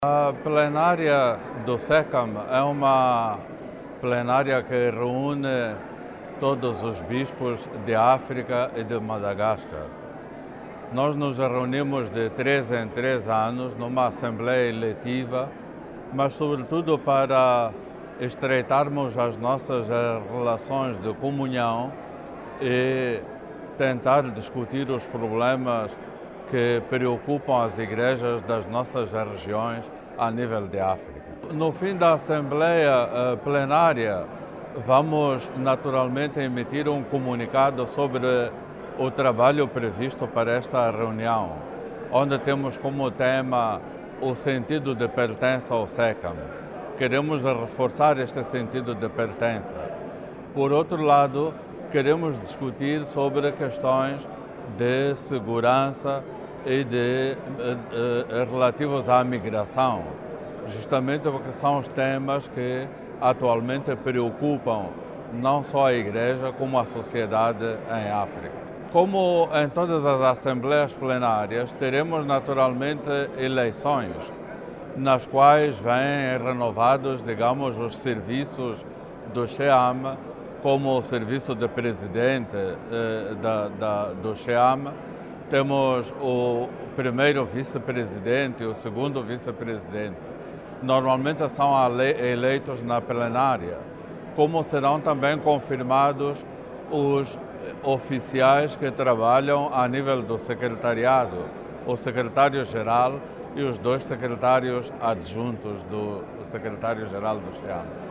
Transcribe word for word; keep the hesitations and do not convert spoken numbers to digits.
A plenária do SECAM é uma plenária que reúne todos os bispos de África e de Madagascar. Nós nos reunimos de três em três anos numa assembleia eletiva, mas sobretudo para estreitarmos as nossas relações de comunhão e tentar discutir os problemas que preocupam as igrejas das nossas regiões a nível de África. No fim da Assembleia Plenária, vamos naturalmente emitir um comunicado sobre o trabalho previsto para esta reunião, onde temos como tema o sentido de pertença ao SECAM. Queremos reforçar este sentido de pertença. Por outro lado, queremos discutir sobre questões de segurança e de, de, relativos à migração, justamente porque são os temas que atualmente preocupam não só a Igreja, como a sociedade em África. Como em todas as assembleias plenárias, teremos naturalmente eleições, nas quais vêm renovados, digamos, os serviços do SEAM, como o serviço de presidente eh, da, da, do SEAM. Temos o primeiro vice-presidente e o segundo vice-presidente. Normalmente são eleitos na plenária, como serão também confirmados os oficiais que trabalham a nível do secretariado, o secretário-geral e os dois secretários adjuntos do secretário-geral do SEAM.